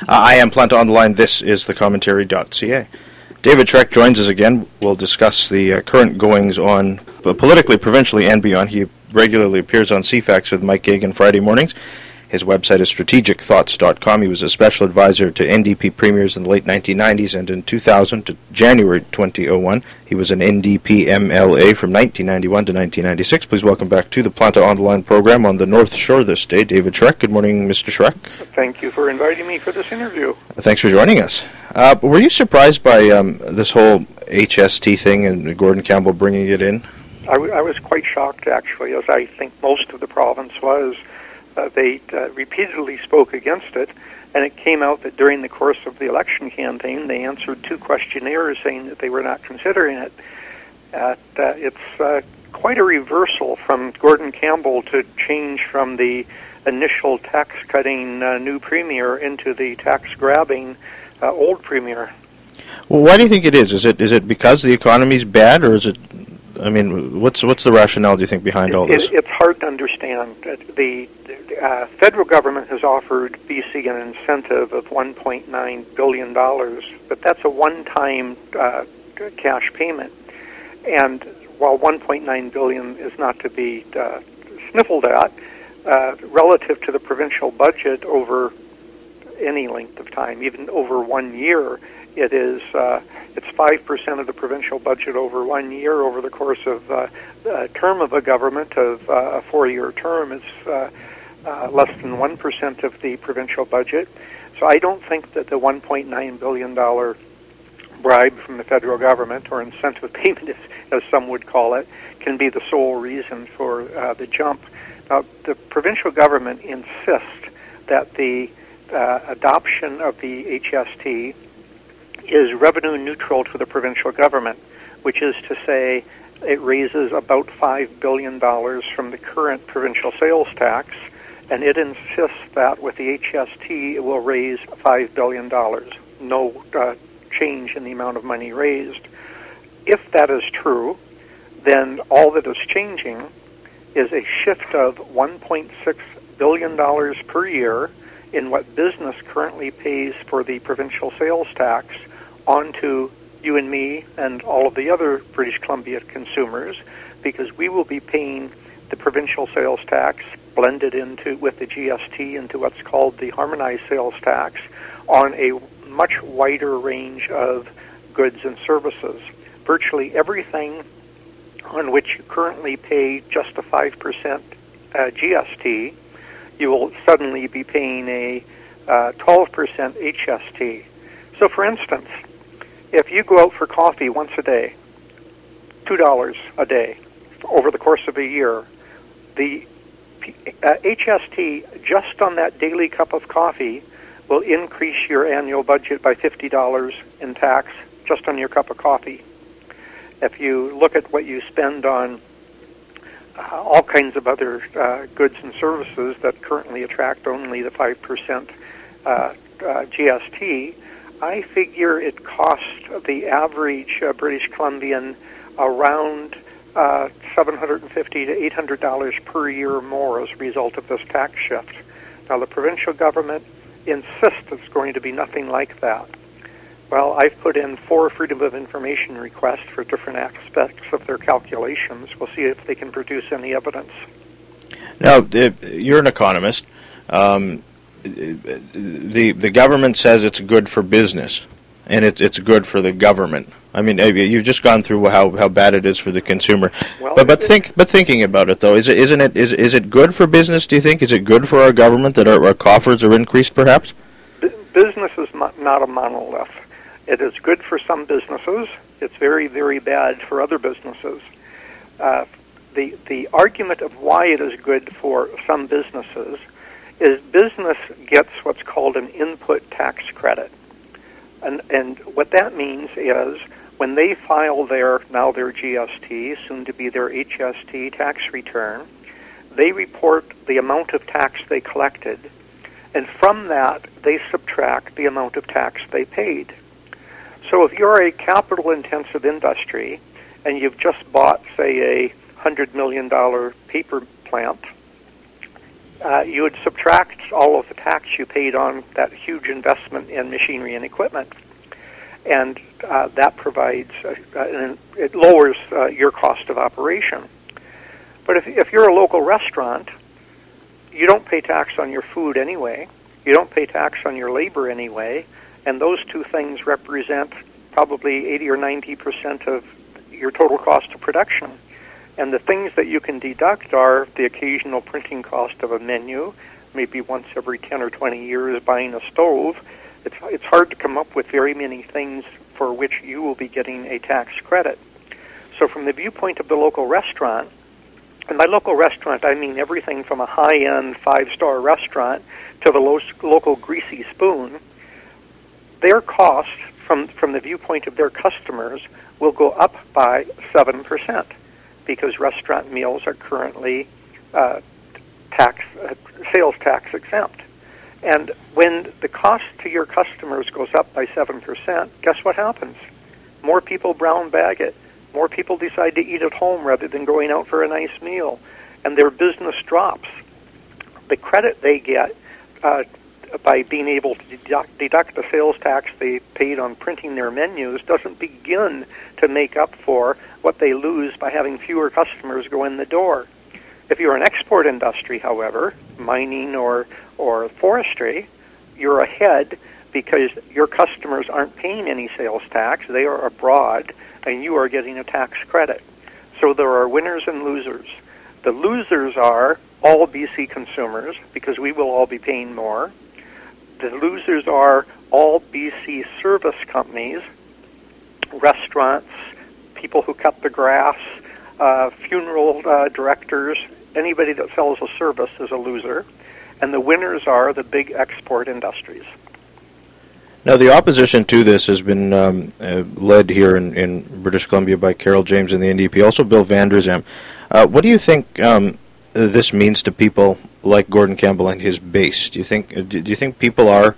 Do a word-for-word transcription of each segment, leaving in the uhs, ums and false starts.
I am Planta on the Line. This is the commentary dot c a. David Schreck joins us again. We'll discuss the uh, current goings-on uh, politically, provincially, and beyond. He regularly appears on C FAX with Mike Geoghegan Friday mornings. His website is strategic thoughts dot com. He was a special advisor to N D P premiers in the late nineteen nineties, and in two thousand to January twenty oh one, he was an N D P M L A from nineteen ninety-one to nineteen ninety-six. Please welcome back to the Planta on the Line program on the North Shore this day, David Schreck. Good morning, Mister Schreck. Thank you for inviting me for this interview. Thanks for joining us. Uh, were you surprised by um, this whole H S T thing and Gordon Campbell bringing it in? I, w- I was quite shocked, actually, as I think most of the province was. Uh, they uh, repeatedly spoke against it, and it came out that during the course of the election campaign, they answered two questionnaires saying that they were not considering it. Uh, uh, it's uh, quite a reversal from Gordon Campbell to change from the initial tax-cutting uh, new premier into the tax-grabbing uh, old premier. Well, why do you think it is? Is it is it because the economy's bad, or is it? I mean, what's what's the rationale, do you think, behind all this? It, it's hard to understand. The uh, federal government has offered B C an incentive of one point nine billion dollars, but that's a one-time uh, cash payment. And while one point nine billion dollars is not to be uh, sniffled at, uh, relative to the provincial budget over any length of time, even over one year, it is uh, it's five percent of the provincial budget over one year. Over the course of uh, a term of a government of uh, a four-year term, it's uh, uh, less than one percent of the provincial budget. So I don't think that the one point nine billion dollars bribe from the federal government, or incentive payment, as, as some would call it, can be the sole reason for uh, the jump. Now, the provincial government insists that the uh, adoption of the H S T is revenue neutral to the provincial government, which is to say it raises about five billion dollars from the current provincial sales tax, and it insists that with the H S T it will raise five billion dollars, no uh, change in the amount of money raised. If that is true, then all that is changing is a shift of one point six billion dollars per year in what business currently pays for the provincial sales tax onto you and me and all of the other British Columbia consumers, because we will be paying the provincial sales tax blended into with the G S T into what's called the harmonized sales tax on a much wider range of goods and services. Virtually everything on which you currently pay just a five percent uh, G S T, you will suddenly be paying a uh, twelve percent H S T. So, for instance, if you go out for coffee once a day, two dollars a day, over the course of a year, the uh, H S T just on that daily cup of coffee will increase your annual budget by fifty dollars in tax just on your cup of coffee. If you look at what you spend on uh, all kinds of other uh, goods and services that currently attract only the five percent uh, uh, G S T, I figure it costs the average uh, British Columbian around uh, seven hundred fifty dollars to eight hundred dollars per year more as a result of this tax shift. Now, the provincial government insists it's going to be nothing like that. Well, I've put in four Freedom of Information requests for different aspects of their calculations. We'll see if they can produce any evidence. Now, you're an economist. Um, the the government says it's good for business, and it's it's good for the government. I mean, you've just gone through how, how bad it is for the consumer. Well, but but think but thinking about it though, is it isn't it is is it good for business? Do you think? Is it good for our government that our, our coffers are increased, perhaps? B- business is not a monolith. It is good for some businesses. It's very, very bad for other businesses. Uh, the the argument of why it is good for some businesses is business gets what's called an input tax credit. And and what that means is when they file their, now their G S T, soon to be their H S T tax return, they report the amount of tax they collected, and from that they subtract the amount of tax they paid. So if you're a capital-intensive industry and you've just bought, say, a one hundred million dollars paper plant, uh, you would subtract all of the tax you paid on that huge investment in machinery and equipment. And uh, that provides, uh, uh, it lowers uh, your cost of operation. But if, if you're a local restaurant, you don't pay tax on your food anyway. You don't pay tax on your labor anyway. And those two things represent probably eighty or ninety percent of your total cost of production. And the things that you can deduct are the occasional printing cost of a menu, maybe once every ten or twenty years buying a stove. It's, it's hard to come up with very many things for which you will be getting a tax credit. So from the viewpoint of the local restaurant, and by local restaurant I mean everything from a high-end five-star restaurant to the lo- local greasy spoon, their cost from, from the viewpoint of their customers will go up by seven percent because restaurant meals are currently uh, tax uh, sales tax exempt. And when the cost to your customers goes up by seven percent, guess what happens? More people brown bag it. More people decide to eat at home rather than going out for a nice meal. And their business drops. The credit they get uh, by being able to deduct, deduct the sales tax they paid on printing their menus doesn't begin to make up for what they lose by having fewer customers go in the door. If you're an export industry, however, mining or, or forestry, you're ahead because your customers aren't paying any sales tax. They are abroad, and you are getting a tax credit. So there are winners and losers. The losers are all B C consumers because we will all be paying more. The losers are all B C service companies, restaurants, people who cut the grass, uh, funeral uh, directors. Anybody that sells a service is a loser. And the winners are the big export industries. Now, the opposition to this has been um, uh, led here in, in British Columbia by Carol James and the N D P, also Bill Vander Zalm. Uh, what do you think um, this means to people like Gordon Campbell and his base? Do you think do you think people are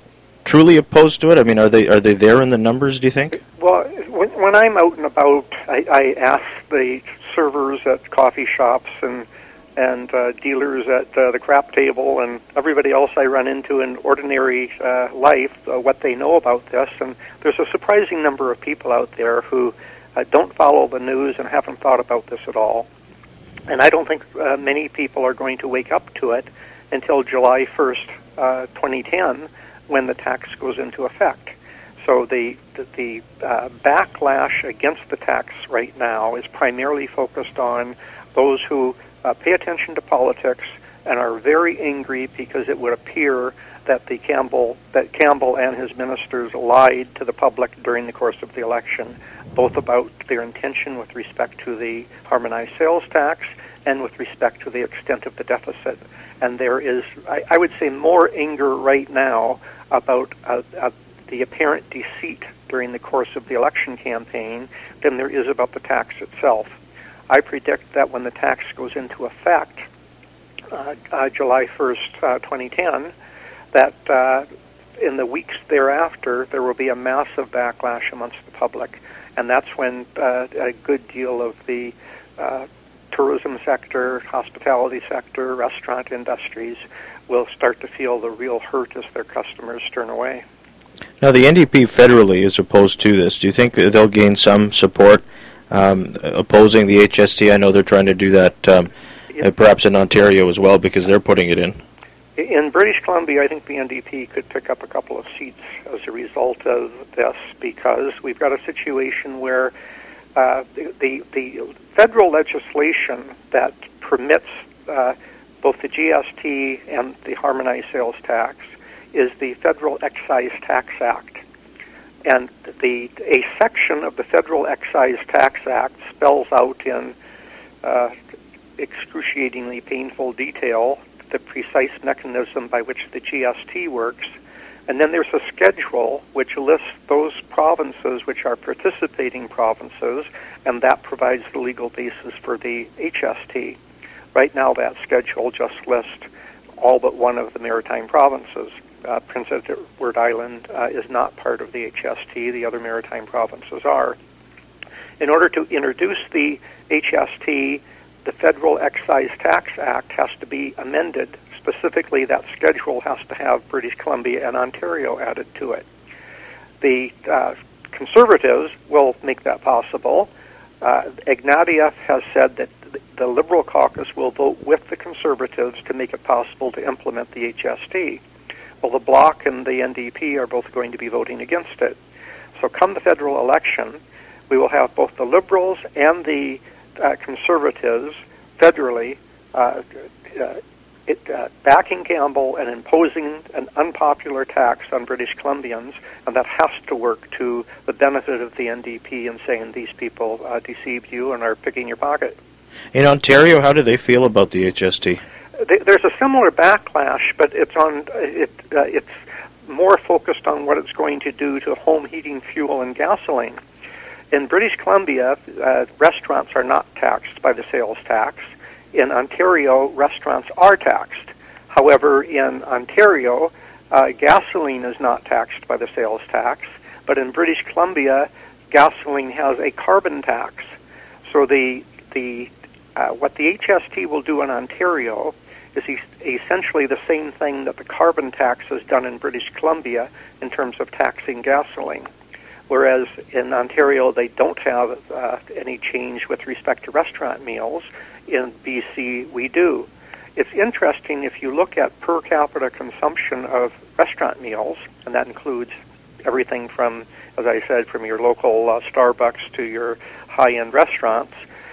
truly opposed to it? I mean, are they are they there in the numbers, do you think? Well, when, when I'm out and about, I, I ask the servers at coffee shops and and uh, dealers at uh, the crap table and everybody else I run into in ordinary uh, life uh, what they know about this. And there's a surprising number of people out there who uh, don't follow the news and haven't thought about this at all. And I don't think uh, many people are going to wake up to it until July first, uh, twenty ten, when the tax goes into effect. So the the, the uh, backlash against the tax right now is primarily focused on those who uh, pay attention to politics and are very angry because it would appear that the Campbell that Campbell and his ministers lied to the public during the course of the election, both about their intention with respect to the harmonized sales tax and with respect to the extent of the deficit. And there is, I, I would say, more anger right now about uh, uh, the apparent deceit during the course of the election campaign than there is about the tax itself. I predict that when the tax goes into effect, uh, uh, July first, uh, twenty ten, that uh, in the weeks thereafter, there will be a massive backlash amongst the public. And that's when uh, a good deal of the uh, tourism sector, hospitality sector, restaurant industries will start to feel the real hurt as their customers turn away. Now, the N D P federally is opposed to this. Do you think that they'll gain some support um, opposing the H S T? I know they're trying to do that um, yeah. perhaps in Ontario as well because they're putting it in. In British Columbia, I think the N D P could pick up a couple of seats as a result of this because we've got a situation where uh, the, the, the federal legislation that permits uh, both the G S T and the harmonized sales tax is the Federal Excise Tax Act. And the a section of the Federal Excise Tax Act spells out in uh, excruciatingly painful detail the precise mechanism by which the G S T works. And then there's a schedule which lists those provinces which are participating provinces, and that provides the legal basis for the H S T. Right now that schedule just lists all but one of the maritime provinces. Uh, Prince Edward Island uh, is not part of the H S T. The other maritime provinces are. In order to introduce the H S T, the Federal Excise Tax Act has to be amended specifically that schedule has to have British Columbia and Ontario added to it. The uh, Conservatives will make that possible. Uh, Ignatieff has said that the Liberal caucus will vote with the Conservatives to make it possible to implement the H S T. Well, the Bloc and the N D P are both going to be voting against it. So come the federal election, we will have both the Liberals and the uh, Conservatives federally uh, uh, it, uh, backing Campbell and imposing an unpopular tax on British Columbians, and that has to work to the benefit of the N D P in saying these people uh, deceived you and are picking your pocket. In Ontario, how do they feel about the H S T? There's a similar backlash, but it's on it. Uh, it's more focused on what it's going to do to home heating fuel and gasoline. In British Columbia, uh, restaurants are not taxed by the sales tax. In Ontario, restaurants are taxed. However, in Ontario, uh, gasoline is not taxed by the sales tax, but in British Columbia, gasoline has a carbon tax. So the the uh, what the H S T will do in Ontario is e- essentially the same thing that the carbon tax has done in British Columbia in terms of taxing gasoline. Whereas in Ontario, they don't have uh, any change with respect to restaurant meals. In B C, we do. It's interesting if you look at per capita consumption of restaurant meals, and that includes everything from, as I said, from your local uh, Starbucks to your high-end restaurants.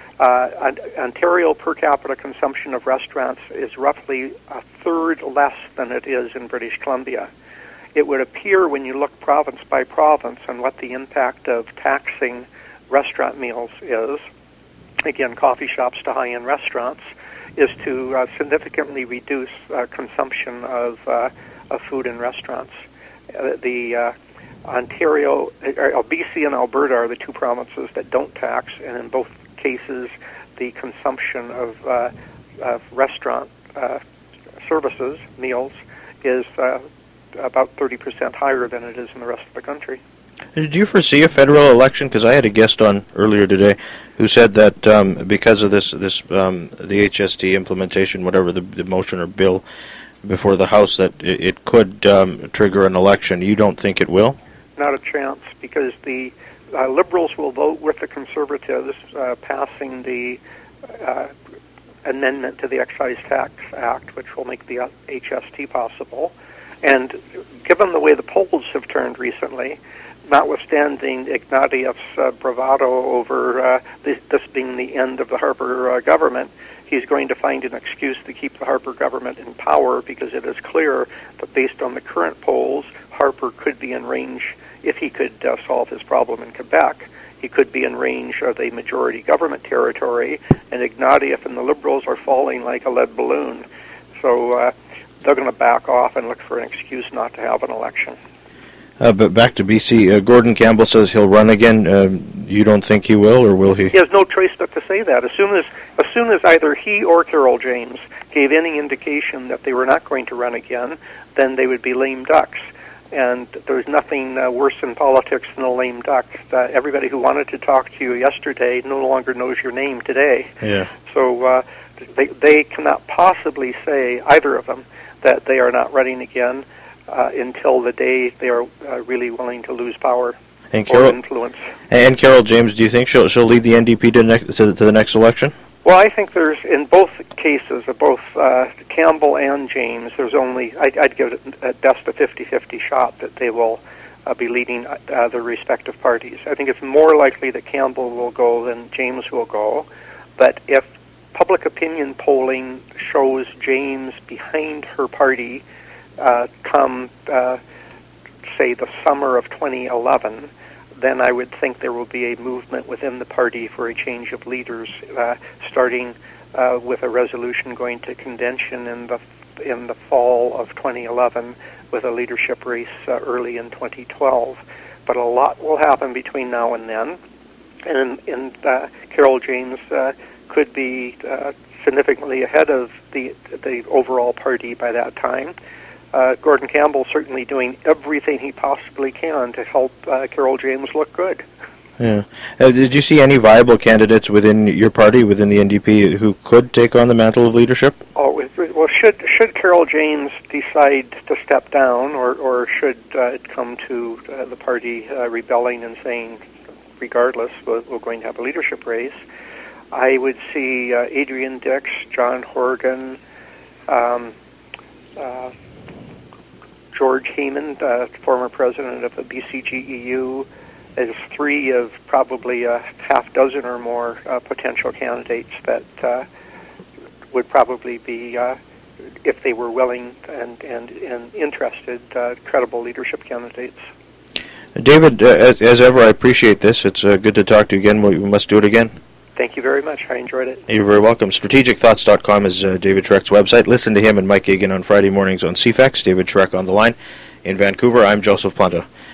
Uh, Ontario per capita consumption of restaurants is roughly a third less than it is in British Columbia. It would appear when you look province by province on what the impact of taxing restaurant meals is, again, coffee shops to high-end restaurants, is to uh, significantly reduce uh, consumption of, uh, of food in restaurants. Uh, the uh, Ontario, uh, B C and Alberta are the two provinces that don't tax, and in both cases, the consumption of, uh, of restaurant uh, services, meals, is uh, about thirty percent higher than it is in the rest of the country. Did you foresee a federal election? Because I had a guest on earlier today who said that um, because of this, this um, the H S T implementation, whatever the, the motion or bill before the House, that it, it could um, trigger an election. You don't think it will? Not a chance, because the uh, Liberals will vote with the Conservatives uh, passing the uh, amendment to the Excise Tax Act, which will make the uh, H S T possible. And given the way the polls have turned recently, notwithstanding Ignatieff's uh, bravado over uh, this, this being the end of the Harper uh, government, he's going to find an excuse to keep the Harper government in power, because it is clear that based on the current polls, Harper could be in range, if he could uh, solve his problem in Quebec, he could be in range of a majority government territory, and Ignatieff and the Liberals are falling like a lead balloon. So uh, they're going to back off and look for an excuse not to have an election. Uh, but back to B C, uh, Gordon Campbell says he'll run again. Uh, you don't think he will, or will he? He has no choice but to say that. As soon as, as soon as either he or Carol James gave any indication that they were not going to run again, then they would be lame ducks. And there's nothing uh, worse in politics than a lame duck. Uh, everybody who wanted to talk to you yesterday no longer knows your name today. Yeah. So uh, they, they cannot possibly say, either of them, that they are not running again uh, until the day they are uh, really willing to lose power and Carol, or influence. And Carol James, do you think she'll she'll lead the N D P to, next, to, to the next election? Well, I think there's, in both cases, of both uh, Campbell and James, there's only, I'd, I'd give it at best a fifty-fifty shot that they will uh, be leading uh, their respective parties. I think it's more likely that Campbell will go than James will go, but if public opinion polling shows James behind her party uh, come, uh, say, the summer of twenty eleven, then I would think there will be a movement within the party for a change of leaders, uh, starting uh, with a resolution going to convention in the in the fall of twenty eleven, with a leadership race uh, early in twenty twelve. But a lot will happen between now and then, and, and uh, Carol James uh, could be uh, significantly ahead of the the overall party by that time. Uh, Gordon Campbell certainly doing everything he possibly can to help uh, Carol James look good. Yeah. Uh, did you see any viable candidates within your party, within the N D P, who could take on the mantle of leadership? Oh, well, should should Carol Janes decide to step down, or or should uh, it come to uh, the party uh, rebelling and saying, regardless, we're, we're going to have a leadership race, I would see uh, Adrian Dix, John Horgan, um, uh, George Heyman, uh, former president of the B C G E U, as three of probably a half dozen or more uh, potential candidates that uh, would probably be, uh, if they were willing and, and, and interested, uh, credible leadership candidates. David, uh, as, as ever, I appreciate this. It's uh, good to talk to you again. We must do it again. Thank you very much. I enjoyed it. You're very welcome. strategic thoughts dot com is uh, David Schreck's website. Listen to him and Mike Egan on Friday mornings on C FAX. David Schreck on the line in Vancouver. I'm Joseph Planta.